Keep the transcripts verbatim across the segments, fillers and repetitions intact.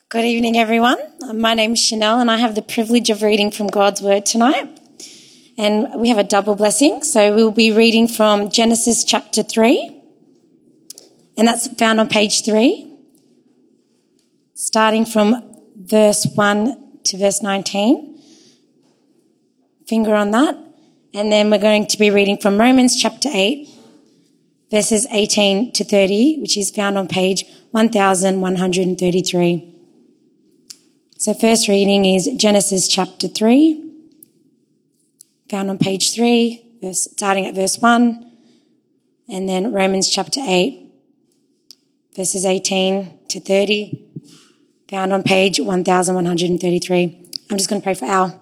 Good evening, everyone. My name is Chanel, and I have the privilege of reading from God's Word tonight. And we have a double blessing. So we'll be reading from Genesis chapter three, and that's found on page three, starting from verse one to verse nineteen. Finger on that. And then we're going to be reading from Romans chapter eight, verses eighteen to thirty, which is found on page one thousand one hundred thirty-three. So first reading is Genesis chapter three, found on page three, verse, starting at verse one, and then Romans chapter eight, verses eighteen to thirty, found on page one thousand one hundred thirty-three. I'm just going to pray for Al.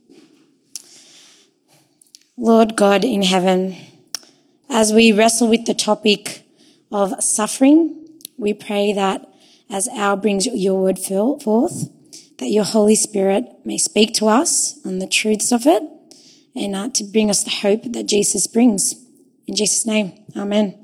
Lord God in heaven, as we wrestle with the topic of suffering, we pray that as Al brings your word forth, that your Holy Spirit may speak to us on the truths of it and uh, to bring us the hope that Jesus brings. In Jesus' name, amen.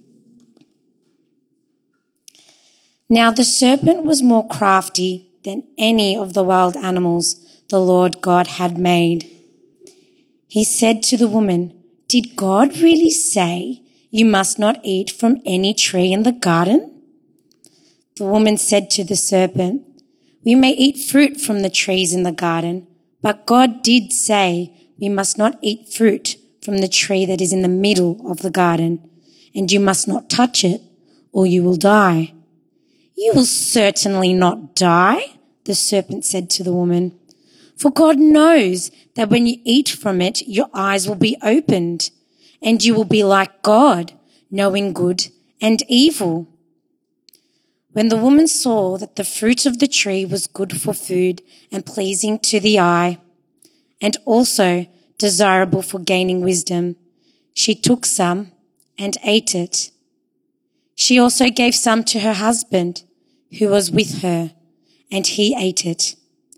Now the serpent was more crafty than any of the wild animals the Lord God had made. He said to the woman, "Did God really say you must not eat from any tree in the garden?" The woman said to the serpent, "We may eat fruit from the trees in the garden, but God did say we must not eat fruit from the tree that is in the middle of the garden, and you must not touch it, or you will die." "You will certainly not die," the serpent said to the woman, "for God knows that when you eat from it, your eyes will be opened, and you will be like God, knowing good and evil." When the woman saw that the fruit of the tree was good for food and pleasing to the eye, and also desirable for gaining wisdom, she took some and ate it. She also gave some to her husband, who was with her, and he ate it.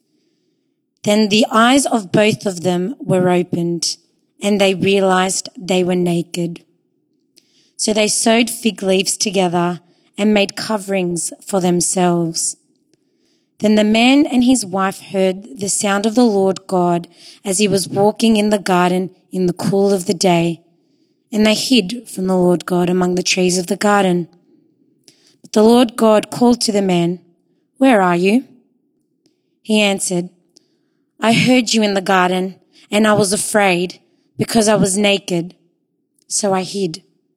Then the eyes of both of them were opened, and they realized they were naked. So they sewed fig leaves together and made coverings for themselves. Then the man and his wife heard the sound of the Lord God as he was walking in the garden in the cool of the day, and they hid from the Lord God among the trees of the garden. But the Lord God called to the man, "Where are you?" He answered, "I heard you in the garden, and I was afraid because I was naked, so I hid."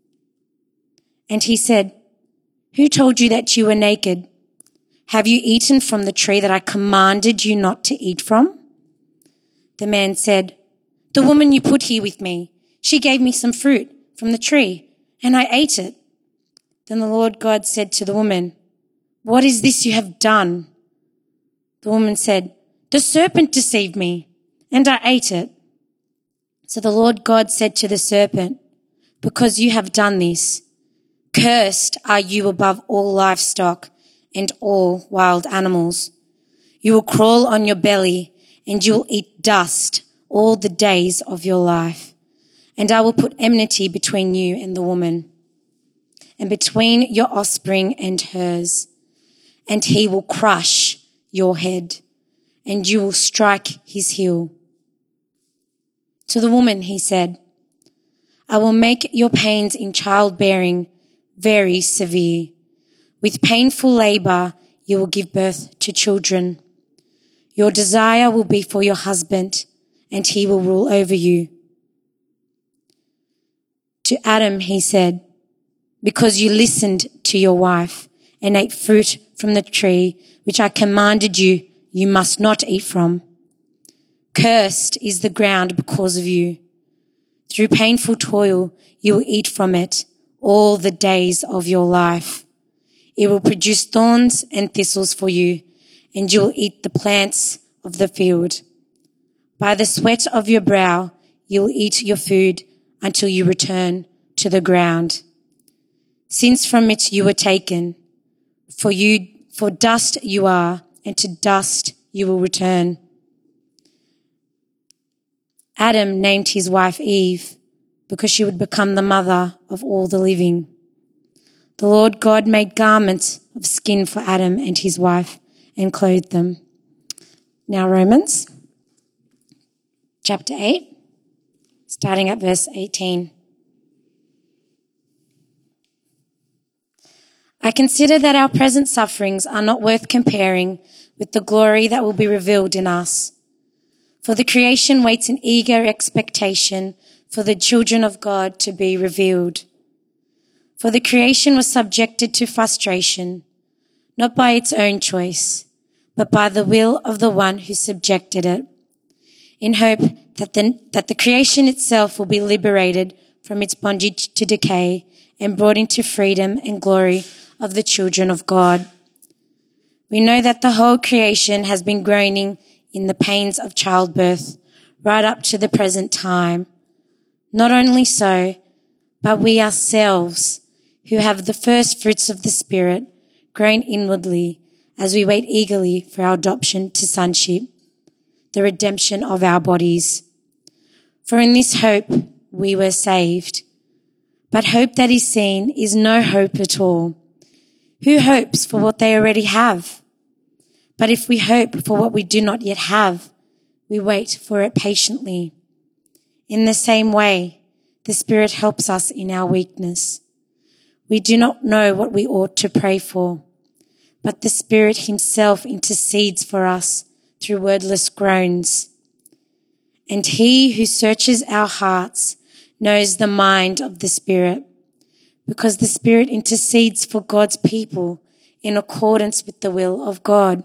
And he said, "Who told you that you were naked? Have you eaten from the tree that I commanded you not to eat from?" The man said, "The woman you put here with me, she gave me some fruit from the tree, and I ate it." Then the Lord God said to the woman, "What is this you have done?" The woman said, "The serpent deceived me, and I ate it." So the Lord God said to the serpent, "Because you have done this, cursed are you above all livestock and all wild animals. You will crawl on your belly, and you will eat dust all the days of your life. And I will put enmity between you and the woman, and between your offspring and hers. And he will crush your head, and you will strike his heel." To the woman he said, "I will make your pains in childbearing very severe. With painful labor, you will give birth to children. Your desire will be for your husband, and he will rule over you." To Adam he said, "Because you listened to your wife and ate fruit from the tree which I commanded you, you must not eat from. Cursed is the ground because of you. Through painful toil, you will eat from it all the days of your life. It will produce thorns and thistles for you, and you will eat the plants of the field. By the sweat of your brow, you will eat your food until you return to the ground, since from it you were taken. For you, for dust you are, and to dust you will return." Adam named his wife Eve, because she would become the mother of all the living. The Lord God made garments of skin for Adam and his wife and clothed them. Now Romans chapter eight, starting at verse eighteen. I consider that our present sufferings are not worth comparing with the glory that will be revealed in us. For the creation waits in eager expectation for the children of God to be revealed. For the creation was subjected to frustration, not by its own choice, but by the will of the one who subjected it, in hope that the, that the creation itself will be liberated from its bondage to decay and brought into freedom and glory of the children of God. We know that the whole creation has been groaning in the pains of childbirth right up to the present time. Not only so, but we ourselves, who have the first fruits of the Spirit, groan inwardly as we wait eagerly for our adoption to sonship, the redemption of our bodies. For in this hope we were saved. But hope that is seen is no hope at all. Who hopes for what they already have? But if we hope for what we do not yet have, we wait for it patiently. In the same way, the Spirit helps us in our weakness. We do not know what we ought to pray for, but the Spirit himself intercedes for us through wordless groans. And he who searches our hearts knows the mind of the Spirit, because the Spirit intercedes for God's people in accordance with the will of God.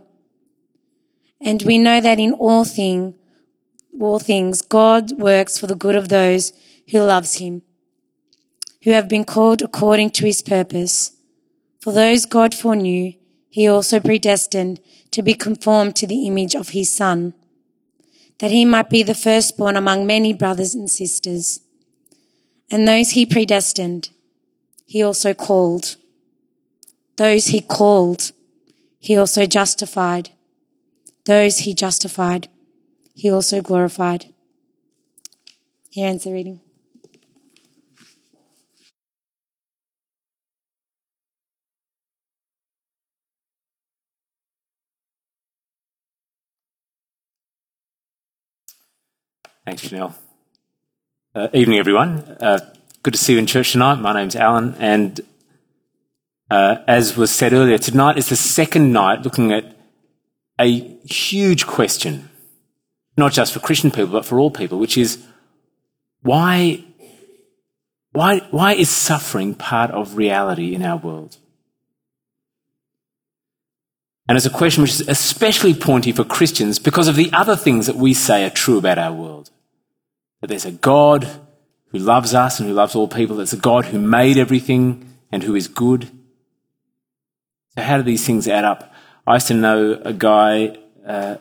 And we know that in all thing, all things, God works for the good of those who loves him, who have been called according to his purpose. For those God foreknew, he also predestined to be conformed to the image of his Son, that he might be the firstborn among many brothers and sisters. And those he predestined, he also called. Those he called, he also justified. Those he justified, he also glorified. Here ends the reading. Thanks, Janelle. Uh, evening, everyone. Uh, good to see you in church tonight. My name's Alan, and uh, as was said earlier, tonight is the second night looking at a huge question, not just for Christian people, but for all people, which is why, why, why is suffering part of reality in our world? And it's a question which is especially pointy for Christians because of the other things that we say are true about our world. That there's a God who loves us and who loves all people. There's a God who made everything and who is good. So how do these things add up? I used to know a guy uh,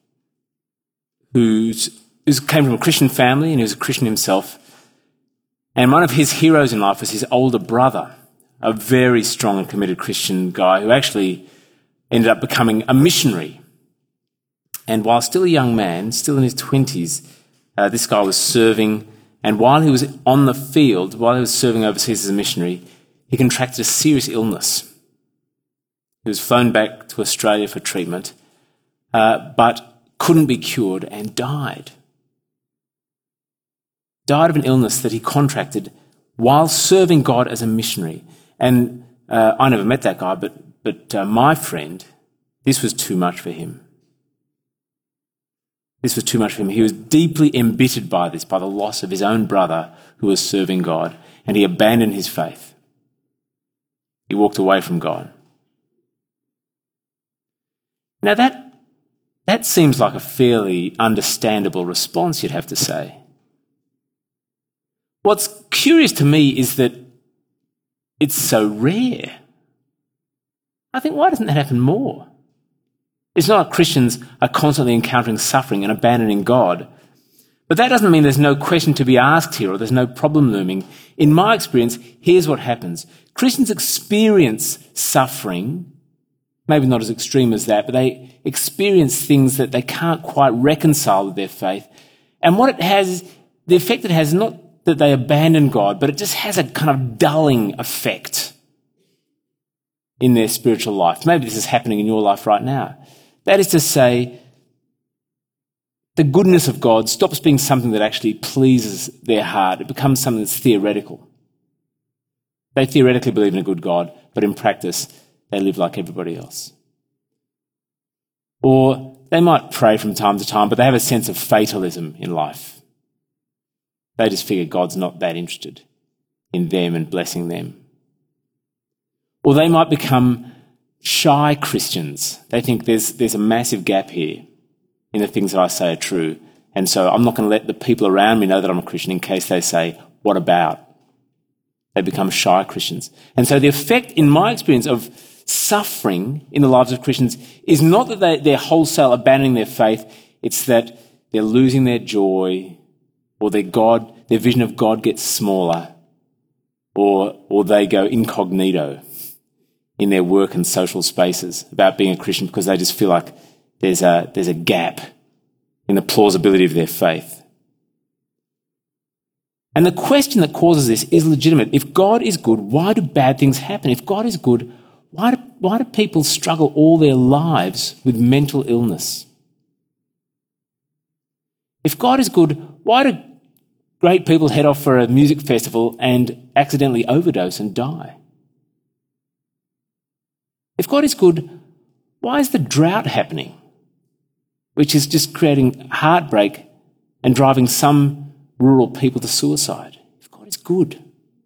who's, who came from a Christian family and he was a Christian himself. And one of his heroes in life was his older brother, a very strong and committed Christian guy who actually ended up becoming a missionary. And while still a young man, still in his twenties, uh, this guy was serving. And while he was on the field, while he was serving overseas as a missionary, he contracted a serious illness. He was flown back to Australia for treatment, uh, but couldn't be cured and died. Died of an illness that he contracted while serving God as a missionary. And uh, I never met that guy, but But uh, my friend, this was too much for him. This was too much for him. He was deeply embittered by this, by the loss of his own brother who was serving God, and he abandoned his faith. He walked away from God. Now that, that seems like a fairly understandable response, you'd have to say. What's curious to me is that it's so rare. I think, why doesn't that happen more? It's not like Christians are constantly encountering suffering and abandoning God. But that doesn't mean there's no question to be asked here or there's no problem looming. In my experience, here's what happens. Christians experience suffering, maybe not as extreme as that, but they experience things that they can't quite reconcile with their faith. And what it has, the effect it has, is not that they abandon God, but it just has a kind of dulling effect in their spiritual life. Maybe this is happening in your life right now. That is to say, the goodness of God stops being something that actually pleases their heart. It becomes something that's theoretical. They theoretically believe in a good God, but in practice, they live like everybody else. Or they might pray from time to time, but they have a sense of fatalism in life. They just figure God's not that interested in them and blessing them. Or they might become shy Christians. They think there's, there's a massive gap here in the things that I say are true, and so I'm not going to let the people around me know that I'm a Christian in case they say, what about? They become shy Christians. And so the effect, in my experience, of suffering in the lives of Christians is not that they, they're wholesale abandoning their faith, it's that they're losing their joy, or their God, their vision of God gets smaller, or, or they go incognito in their work and social spaces about being a Christian because they just feel like there's a, there's a gap in the plausibility of their faith. And the question that causes this is legitimate. If God is good, why do bad things happen? If God is good, why do, why do people struggle all their lives with mental illness? If God is good, why do great people head off for a music festival and accidentally overdose and die? If God is good, why is the drought happening, which is just creating heartbreak and driving some rural people to suicide? If God is good.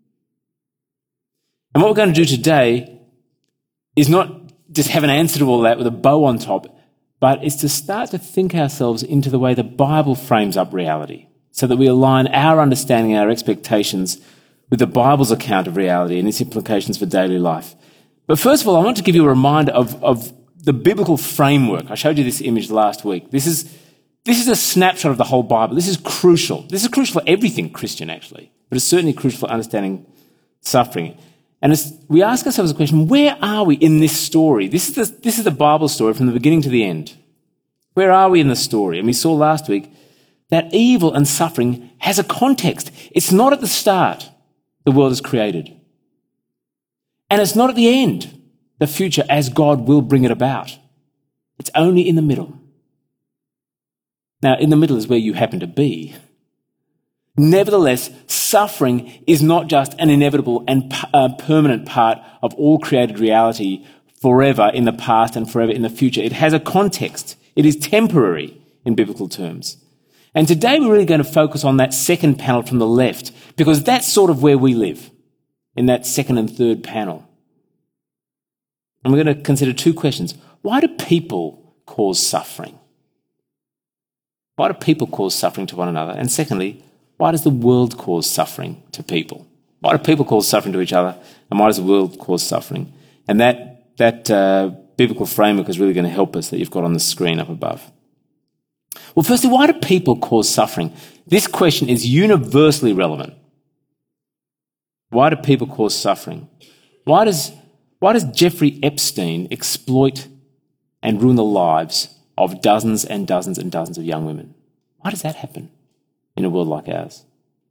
And what we're going to do today is not just have an answer to all that with a bow on top, but it's to start to think ourselves into the way the Bible frames up reality so that we align our understanding, our expectations with the Bible's account of reality and its implications for daily life. But first of all, I want to give you a reminder of, of the biblical framework. I showed you this image last week. This is This is a snapshot of the whole Bible. This is crucial. This is crucial for everything Christian, actually, but it's certainly crucial for understanding suffering. And as we ask ourselves the question, where are we in this story? This is the, this is the Bible story from the beginning to the end. Where are we in the story? And we saw last week that evil and suffering has a context. It's not at the start the world is created. And it's not at the end, the future, as God will bring it about. It's only in the middle. Now, in the middle is where you happen to be. Nevertheless, suffering is not just an inevitable and uh, permanent part of all created reality forever in the past and forever in the future. It has a context. It is temporary in biblical terms. And today we're really going to focus on that second panel from the left, because that's sort of where we live, in that second and third panel. And we're going to consider two questions. Why do people cause suffering? Why do people cause suffering to one another? And secondly, why does the world cause suffering to people? Why do people cause suffering to each other? And why does the world cause suffering? And that, that uh, biblical framework is really going to help us, that you've got on the screen up above. Well, firstly, why do people cause suffering? This question is universally relevant. Why do people cause suffering? Why does, why does Jeffrey Epstein exploit and ruin the lives of dozens and dozens and dozens of young women? Why does that happen in a world like ours?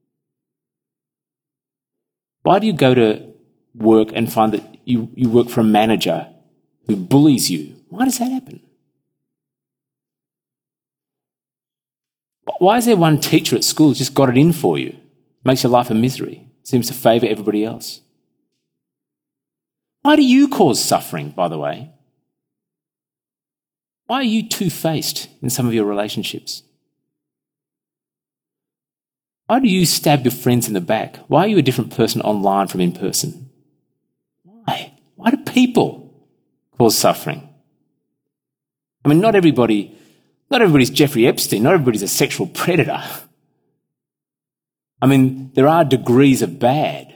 Why do you go to work and find that you, you work for a manager who bullies you? Why does that happen? Why is there one teacher at school who's just got it in for you? Makes your life a misery. Seems to favour everybody else. Why do you cause suffering, by the way? Why are you two-faced in some of your relationships? Why do you stab your friends in the back? Why are you a different person online from in person? Why? Why do people cause suffering? I mean, not everybody, not everybody's Jeffrey Epstein. Not everybody's a sexual predator. I mean, there are degrees of bad.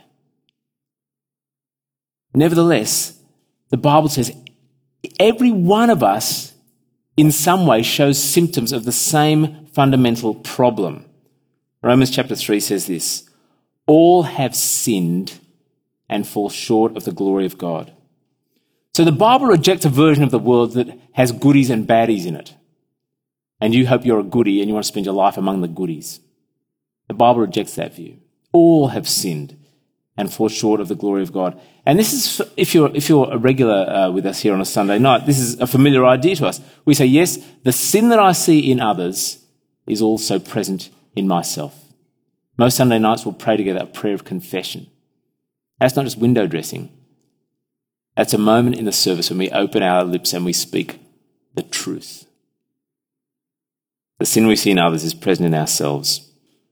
Nevertheless, the Bible says every one of us in some way shows symptoms of the same fundamental problem. Romans chapter three says this: all have sinned and fall short of the glory of God. So the Bible rejects a version of the world that has goodies and baddies in it. And you hope you're a goodie and you want to spend your life among the goodies. The Bible rejects that view. All have sinned and fall short of the glory of God. And this is, if you're if you're a regular uh, with us here on a Sunday night, this is a familiar idea to us. We say, yes, the sin that I see in others is also present in myself. Most Sunday nights we'll pray together a prayer of confession. That's not just window dressing. That's a moment in the service when we open our lips and we speak the truth. The sin we see in others is present in ourselves.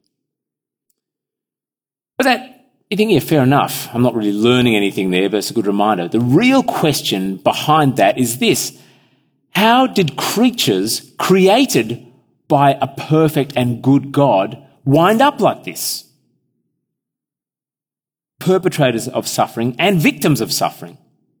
But that, you think, yeah, fair enough. I'm not really learning anything there, but it's a good reminder. The real question behind that is this: how did creatures created by a perfect and good God wind up like this? Perpetrators of suffering and victims of suffering.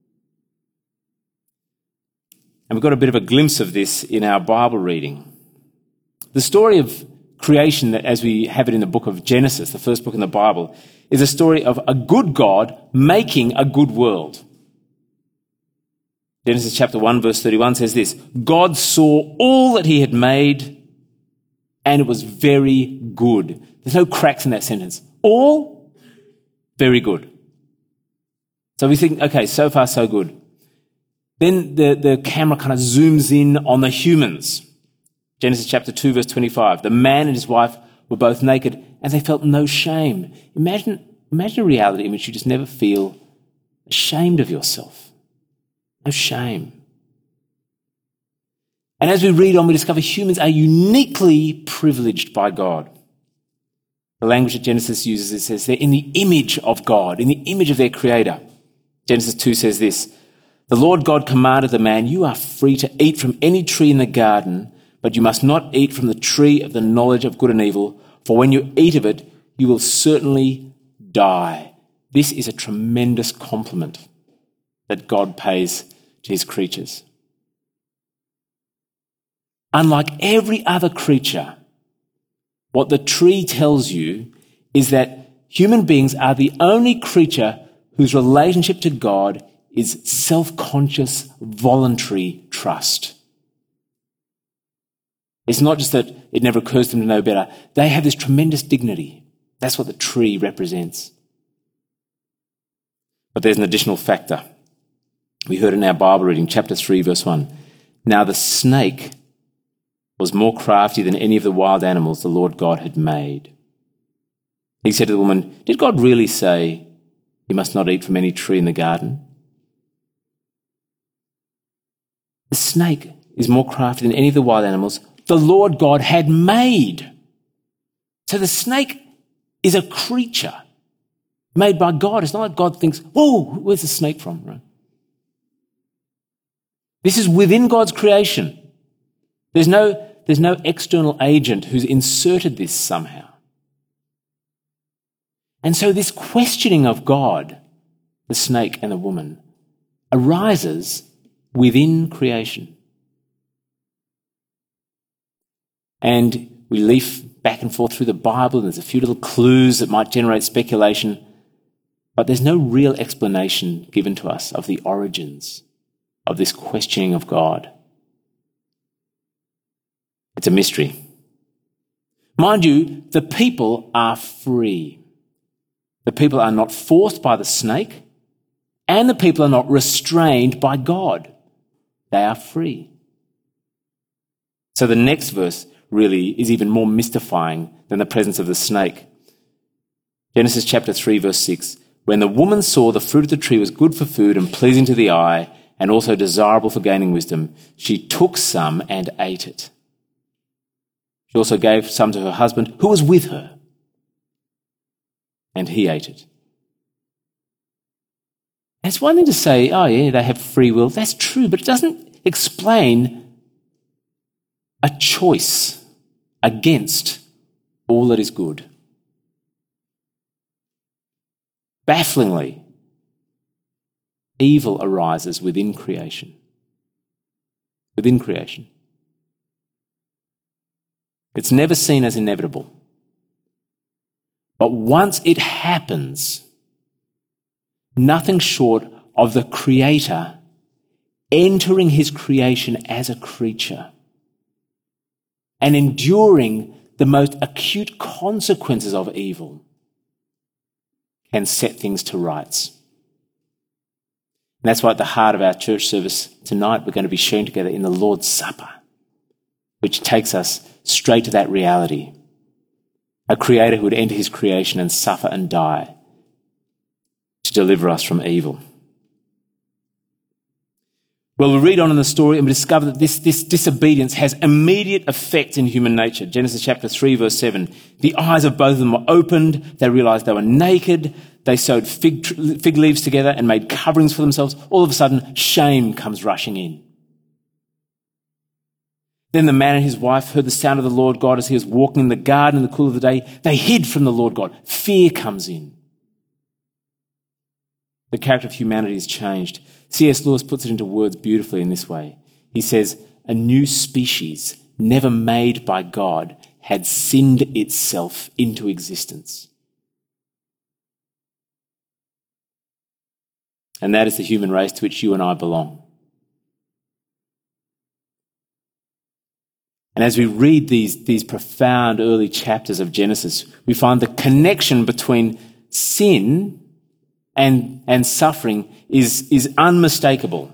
And we've got a bit of a glimpse of this in our Bible reading. The story of creation, that as we have it in the book of Genesis, the first book in the Bible, is a story of a good God making a good world. Genesis chapter one verse thirty-one says this: God saw all that he had made, and it was very good. There's no cracks in that sentence. All very good. So we think, okay, so far so good. Then the, the camera kind of zooms in on the humans. Genesis chapter two verse twenty-five. The man and his wife were both naked and they felt no shame. Imagine, imagine a reality in which you just never feel ashamed of yourself. No shame. And as we read on, we discover humans are uniquely privileged by God. The language that Genesis uses, it says they're in the image of God, in the image of their creator. Genesis two says this: the Lord God commanded the man, you are free to eat from any tree in the garden, but you must not eat from the tree of the knowledge of good and evil, for when you eat of it, you will certainly die. This is a tremendous compliment that God pays to his creatures. Unlike every other creature, what the tree tells you is that human beings are the only creature whose relationship to God is self-conscious, voluntary trust. It's not just that it never occurs to them to know better. They have this tremendous dignity. That's what the tree represents. But there's an additional factor. We heard in our Bible reading, chapter three, verse one. Now the snake was more crafty than any of the wild animals the Lord God had made. He said to the woman, did God really say you must not eat from any tree in the garden? The snake is more crafty than any of the wild animals the Lord God had made. So the snake is a creature made by God. It's not like God thinks, whoa, where's the snake from? Right? This is within God's creation. There's no There's no external agent who's inserted this somehow. And so this questioning of God, the snake and the woman, arises within creation. And we leaf back and forth through the Bible, and there's a few little clues that might generate speculation, but there's no real explanation given to us of the origins of this questioning of God. It's a mystery. Mind you, the people are free. The people are not forced by the snake, and the people are not restrained by God. They are free. So the next verse really is even more mystifying than the presence of the snake. Genesis chapter three, verse six. When the woman saw the fruit of the tree was good for food and pleasing to the eye and also desirable for gaining wisdom, she took some and ate it. She also gave some to her husband who was with her, and he ate it. And it's one thing to say, oh yeah, they have free will. That's true, but it doesn't explain a choice against all that is good. Bafflingly, evil arises within creation. Within creation. It's never seen as inevitable. But once it happens, nothing short of the Creator entering his creation as a creature and enduring the most acute consequences of evil can set things to rights. And that's why at the heart of our church service tonight, we're going to be sharing together in the Lord's Supper, which takes us straight to that reality. A creator who would enter his creation and suffer and die to deliver us from evil. Well, we read on in the story and we discover that this, this disobedience has immediate effects in human nature. Genesis chapter three, verse seven. The eyes of both of them were opened. They realized they were naked. They sewed fig, fig leaves together and made coverings for themselves. All of a sudden, shame comes rushing in. Then the man and his wife heard the sound of the Lord God as he was walking in the garden in the cool of the day. They hid from the Lord God. Fear comes in. The character of humanity is changed. C S Lewis puts it into words beautifully in this way. He says, a new species, never made by God, had sinned itself into existence. And that is the human race to which you and I belong. And as we read these, these profound early chapters of Genesis, we find the connection between sin and, and suffering is, is unmistakable.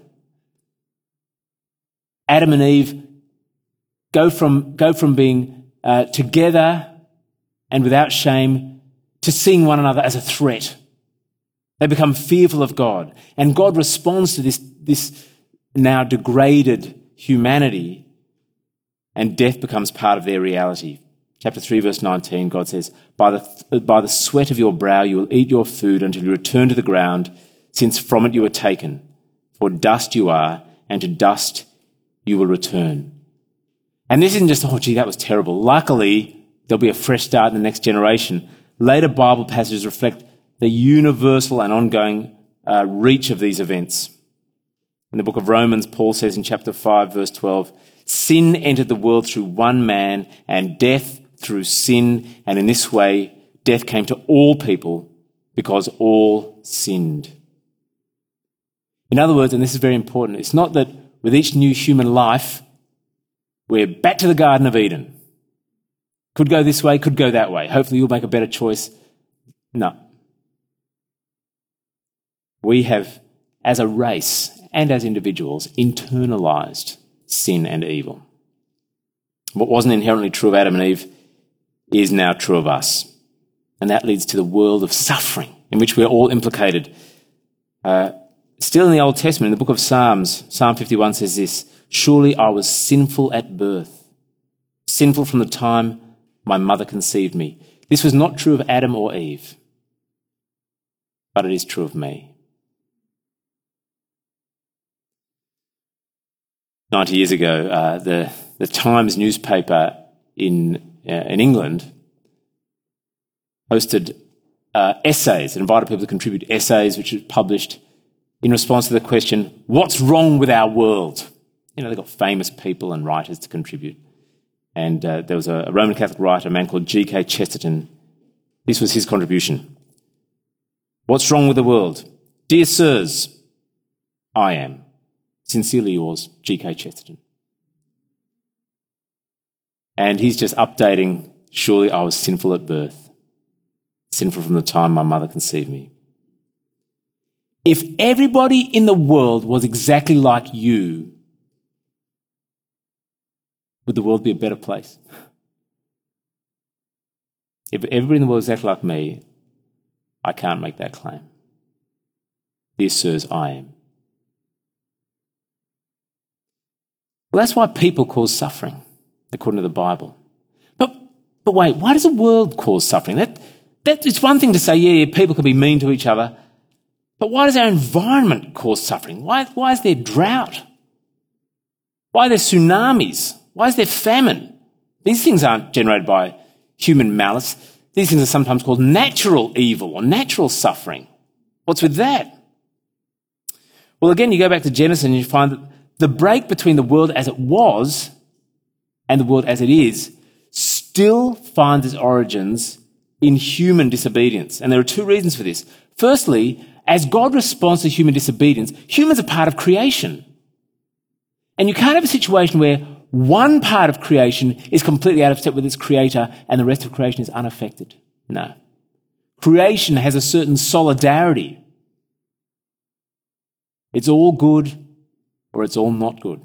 Adam and Eve go from, go from being uh, together and without shame to seeing one another as a threat. They become fearful of God. And God responds to this, this now degraded humanity, and death becomes part of their reality. Chapter three, verse nineteen, God says, by the, by the sweat of your brow you will eat your food until you return to the ground, since from it you were taken. For dust you are, and to dust you will return. And this isn't just, oh, gee, that was terrible. Luckily, there'll be a fresh start in the next generation. Later Bible passages reflect the universal and ongoing uh, reach of these events. In the book of Romans, Paul says in chapter five, verse twelve, sin entered the world through one man, and death through sin, and in this way death came to all people because all sinned. In other words, and this is very important, it's not that with each new human life we're back to the Garden of Eden. Could go this way, could go that way. Hopefully you'll make a better choice. No. We have, as a race and as individuals, internalized sin and evil. What wasn't inherently true of Adam and Eve is now true of us. And that leads to the world of suffering in which we're all implicated. Uh, still in the Old Testament, in the book of Psalms, Psalm fifty-one says this, surely I was sinful at birth, sinful from the time my mother conceived me. This was not true of Adam or Eve, but it is true of me. Ninety years ago, uh, the, the Times newspaper in, uh, in England hosted uh, essays, it invited people to contribute essays which it published in response to the question, what's wrong with our world? You know, they got famous people and writers to contribute. And uh, there was a, a Roman Catholic writer, a man called G K Chesterton. This was his contribution. What's wrong with the world? Dear sirs, I am. Sincerely yours, G K Chesterton. And he's just updating, surely I was sinful at birth, sinful from the time my mother conceived me. If everybody in the world was exactly like you, would the world be a better place? If everybody in the world is exactly like me, I can't make that claim. Dear sirs, I am. Well, that's why people cause suffering, according to the Bible. But, but wait, why does the world cause suffering? That, that, it's one thing to say, yeah, yeah, people can be mean to each other, but why does our environment cause suffering? Why, why is there drought? Why are there tsunamis? Why is there famine? These things aren't generated by human malice. These things are sometimes called natural evil or natural suffering. What's with that? Well, again, you go back to Genesis and you find that the break between the world as it was and the world as it is still finds its origins in human disobedience. And there are two reasons for this. Firstly, as God responds to human disobedience, humans are part of creation. And you can't have a situation where one part of creation is completely out of step with its creator and the rest of creation is unaffected. No. Creation has a certain solidarity. It's all good or it's all not good.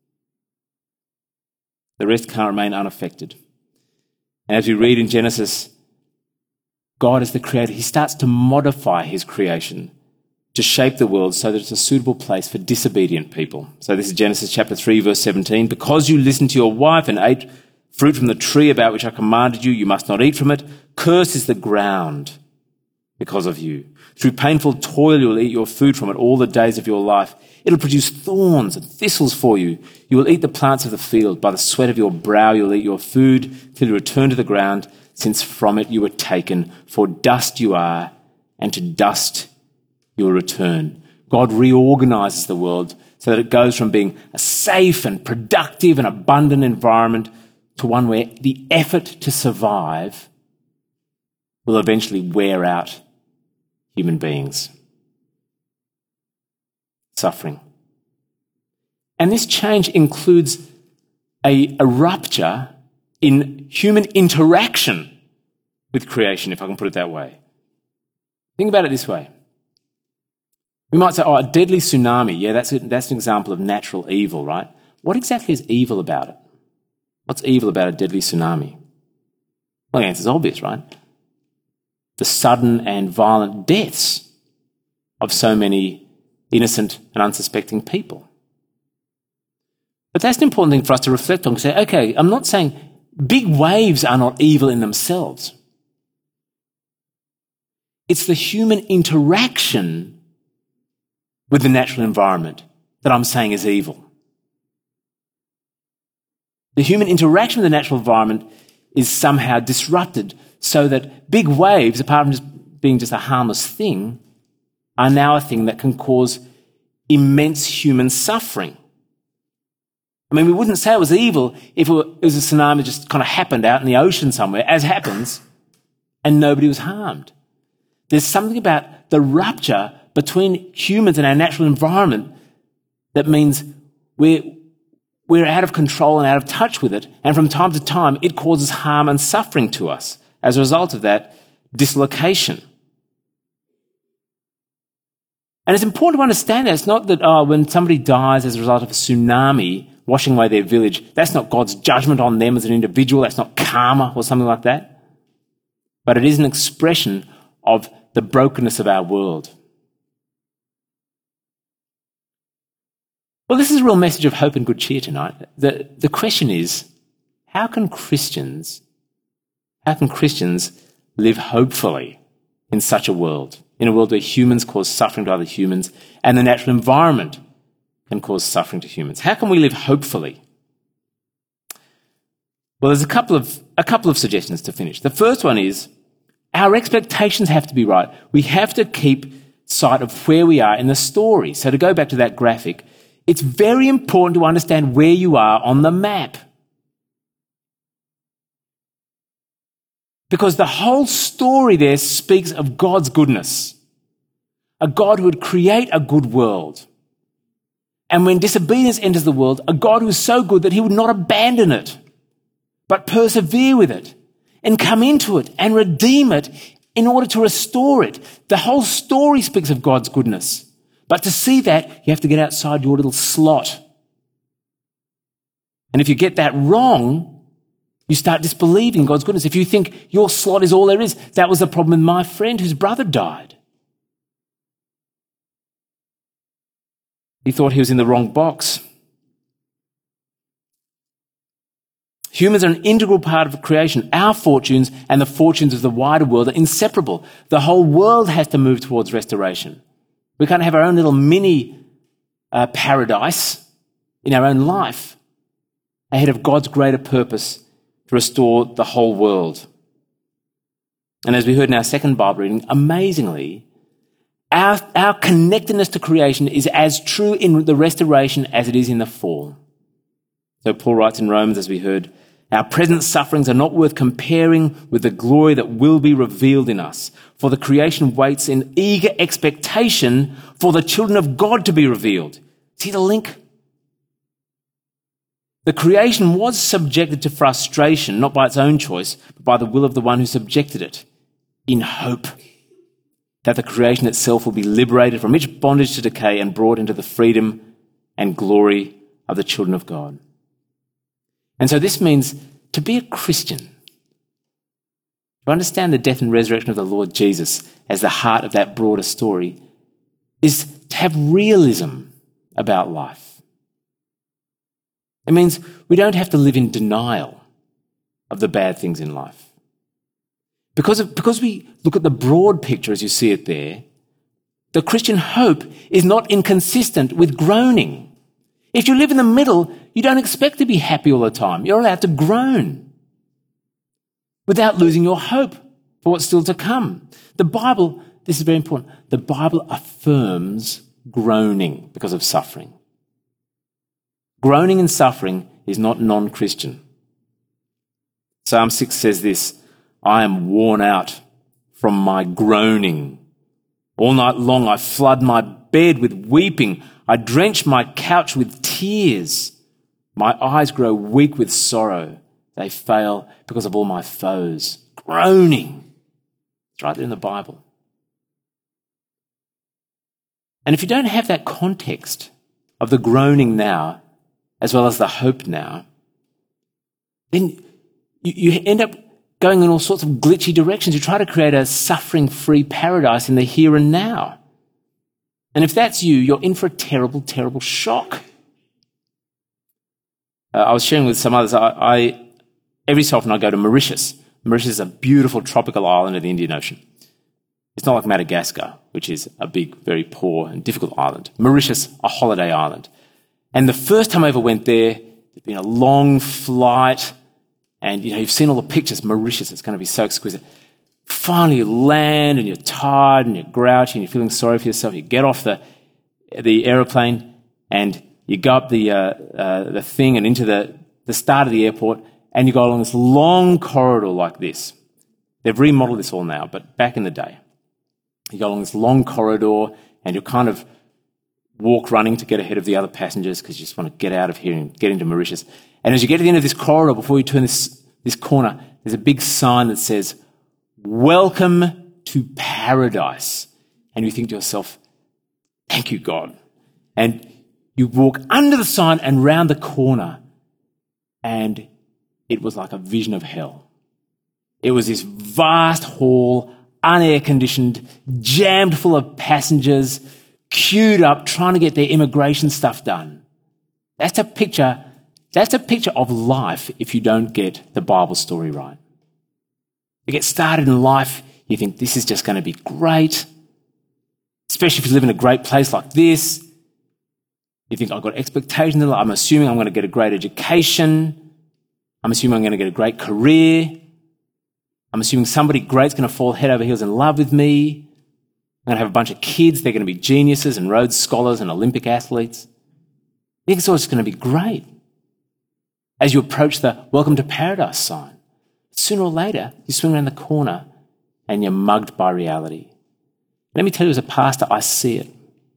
The rest can't remain unaffected. And as we read in Genesis, God is the creator. He starts to modify his creation to shape the world so that it's a suitable place for disobedient people. So this is Genesis chapter three, verse seventeen. Because you listened to your wife and ate fruit from the tree about which I commanded you, you must not eat from it. Cursed is the ground because of you. Through painful toil you will eat your food from it all the days of your life. It'll produce thorns and thistles for you. You will eat the plants of the field. By the sweat of your brow you will eat your food till you return to the ground, since from it you were taken. For dust you are, and to dust you will return. God reorganizes the world so that it goes from being a safe and productive and abundant environment to one where the effort to survive will eventually wear out human beings. Suffering. And this change includes a, a rupture in human interaction with creation, if I can put it that way. Think about it this way. We might say, oh, a deadly tsunami, yeah, that's, a, that's an example of natural evil, right? What exactly is evil about it? What's evil about a deadly tsunami? Well, the answer's obvious, right? The sudden and violent deaths of so many innocent and unsuspecting people. But that's an important thing for us to reflect on. Say, okay, I'm not saying big waves are not evil in themselves. It's the human interaction with the natural environment that I'm saying is evil. The human interaction with the natural environment is somehow disrupted so that big waves, apart from just being just a harmless thing, are now a thing that can cause immense human suffering. I mean, we wouldn't say it was evil if it was a tsunami that just kind of happened out in the ocean somewhere, as happens, and nobody was harmed. There's something about the rupture between humans and our natural environment that means we're, we're out of control and out of touch with it, and from time to time it causes harm and suffering to us. As a result of that, dislocation. And it's important to understand that. It's not that, oh, when somebody dies as a result of a tsunami washing away their village, that's not God's judgment on them as an individual. That's not karma or something like that. But it is an expression of the brokenness of our world. Well, this is a real message of hope and good cheer tonight. The, the question is, how can Christians, how can Christians live hopefully in such a world? In a world where humans cause suffering to other humans and the natural environment can cause suffering to humans. How can we live hopefully? Well, there's a couple of, a couple of suggestions to finish. The first one is our expectations have to be right. We have to keep sight of where we are in the story. So to go back to that graphic, it's very important to understand where you are on the map. Because the whole story there speaks of God's goodness. A God who would create a good world. And when disobedience enters the world, a God who is so good that he would not abandon it, but persevere with it and come into it and redeem it in order to restore it. The whole story speaks of God's goodness. But to see that, you have to get outside your little slot. And if you get that wrong, you start disbelieving God's goodness. If you think your slot is all there is, that was the problem with my friend whose brother died. He thought he was in the wrong box. Humans are an integral part of creation. Our fortunes and the fortunes of the wider world are inseparable. The whole world has to move towards restoration. We can't have our own little mini uh, paradise in our own life ahead of God's greater purpose to restore the whole world. And as we heard in our second Bible reading, amazingly, our, our connectedness to creation is as true in the restoration as it is in the fall. So Paul writes in Romans, as we heard, our present sufferings are not worth comparing with the glory that will be revealed in us. For the creation waits in eager expectation for the children of God to be revealed. See the link? The creation was subjected to frustration, not by its own choice, but by the will of the one who subjected it. in hope that the creation itself will be liberated from its bondage to decay and brought into the freedom and glory of the children of God. And so this means to be a Christian, to understand the death and resurrection of the Lord Jesus as the heart of that broader story, is to have realism about life. It means we don't have to live in denial of the bad things in life. Because, of, because we look at the broad picture as you see it there, the Christian hope is not inconsistent with groaning. If you live in the middle, you don't expect to be happy all the time. You're allowed to groan without losing your hope for what's still to come. The Bible, this is very important, the Bible affirms groaning because of suffering. Groaning and suffering is not non-Christian. Psalm six says this, I am worn out from my groaning. All night long I flood my bed with weeping. I drench my couch with tears. My eyes grow weak with sorrow. They fail because of all my foes. Groaning. It's right there in the Bible. And if you don't have that context of the groaning now, as well as the hope now, then you, you end up going in all sorts of glitchy directions. You try to create a suffering-free paradise in the here and now. And if that's you, you're in for a terrible, terrible shock. Uh, I was sharing with some others, I, I every so often I go to Mauritius. Mauritius is a beautiful tropical island of the Indian Ocean. It's not like Madagascar, which is a big, very poor and difficult island. Mauritius, a holiday island. And the first time I ever went there, there'd been a long flight, and you know, you've seen all the pictures, Mauritius, it's going to be so exquisite. Finally you land and you're tired and you're grouchy and you're feeling sorry for yourself. You get off the the aeroplane and you go up the uh, uh, the thing and into the, the start of the airport, and you go along this long corridor like this. They've remodeled this all now, but back in the day, you go along this long corridor and you're kind of walk running to get ahead of the other passengers because you just want to get out of here and get into Mauritius. And as you get to the end of this corridor, before you turn this, this corner, there's a big sign that says, Welcome to paradise. And you think to yourself, thank you, God. And you walk under the sign and round the corner, and it was like a vision of hell. It was this vast hall, unair-conditioned, jammed full of passengers, queued up, trying to get their immigration stuff done. That's a picture, that's a picture of life if you don't get the Bible story right. You get started in life, you think this is just going to be great, especially if you live in a great place like this. You think, I've got expectations in life. I'm assuming I'm going to get a great education. I'm assuming I'm going to get a great career. I'm assuming somebody great's going to fall head over heels in love with me. I'm going to have a bunch of kids. They're going to be geniuses and Rhodes Scholars and Olympic athletes. You think it's all just going to be great as you approach the Welcome to Paradise sign. Sooner or later, you swing around the corner and you're mugged by reality. Let me tell you, as a pastor, I see it.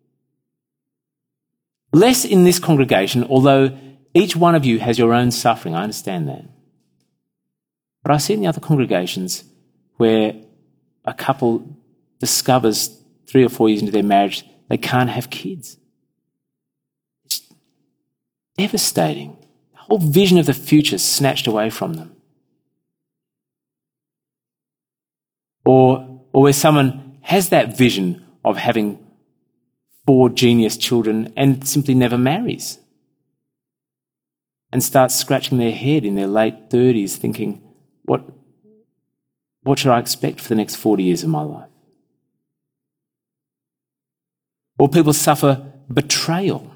Less in this congregation, although each one of you has your own suffering, I understand that. But I see it in the other congregations where a couple discovers three or four years into their marriage they can't have kids. It's devastating. The whole vision of the future is snatched away from them. Or, or where someone has that vision of having four genius children and simply never marries and starts scratching their head in their late thirties thinking, what, what should I expect for the next forty years of my life? Or people suffer betrayal.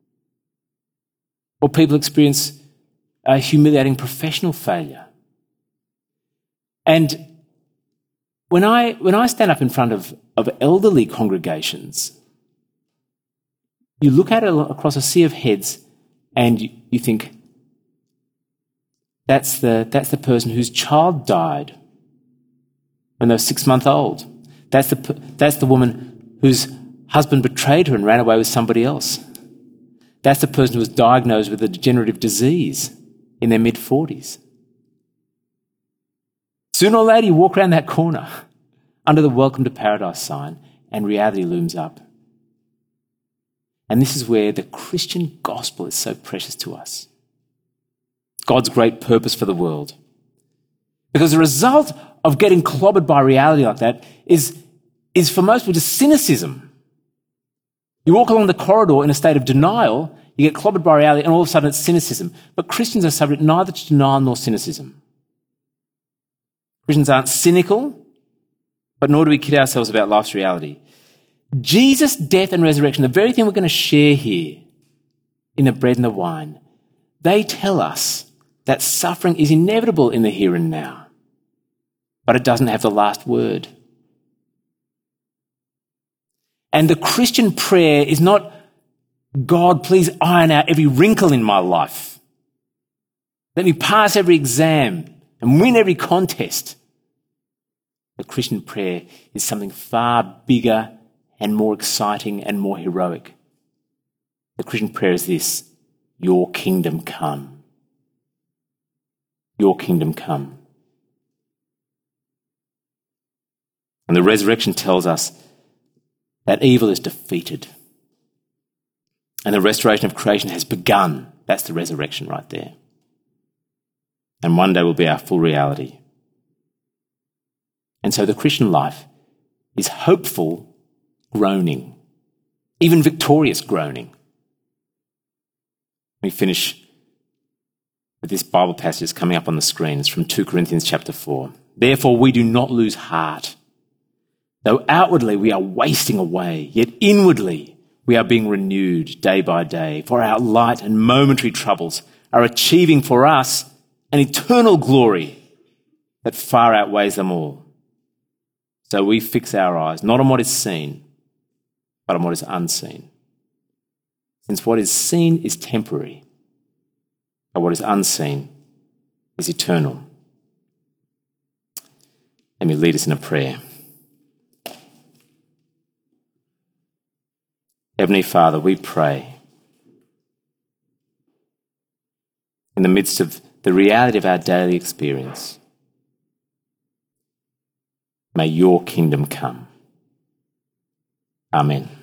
Or people experience a humiliating professional failure. And When I, when I stand up in front of, of elderly congregations, you look at it across a sea of heads and you, you think, that's the, that's the person whose child died when they were six months old. That's the, that's the woman whose husband betrayed her and ran away with somebody else. That's the person who was diagnosed with a degenerative disease in their mid-forties. Sooner or later, you walk around that corner under the welcome to paradise sign, and reality looms up. And this is where the Christian gospel is so precious to us. God's great purpose for the world. Because the result of getting clobbered by reality like that is, is for most people just cynicism. You walk along the corridor in a state of denial, you get clobbered by reality, and all of a sudden it's cynicism. But Christians are subject neither to denial nor cynicism. Christians aren't cynical, but nor do we kid ourselves about life's reality. Jesus' death and resurrection, the very thing we're going to share here in the bread and the wine, they tell us that suffering is inevitable in the here and now, but it doesn't have the last word. And the Christian prayer is not, God, please iron out every wrinkle in my life. Let me pass every exam and win every contest. The Christian prayer is something far bigger and more exciting and more heroic. The Christian prayer is this: your kingdom come. Your kingdom come. And the resurrection tells us that evil is defeated. And the restoration of creation has begun. That's the resurrection right there. And one day will be our full reality. And so the Christian life is hopeful groaning, even victorious groaning. We finish with this Bible passage coming up on the screen. It's from Second Corinthians chapter four. Therefore we do not lose heart. Though outwardly we are wasting away, yet inwardly we are being renewed day by day. For our light and momentary troubles are achieving for us an eternal glory that far outweighs them all. So we fix our eyes not on what is seen, but on what is unseen. Since what is seen is temporary, but what is unseen is eternal. Let me lead us in a prayer. Heavenly Father, we pray in the midst of the reality of our daily experience, may your kingdom come. Amen.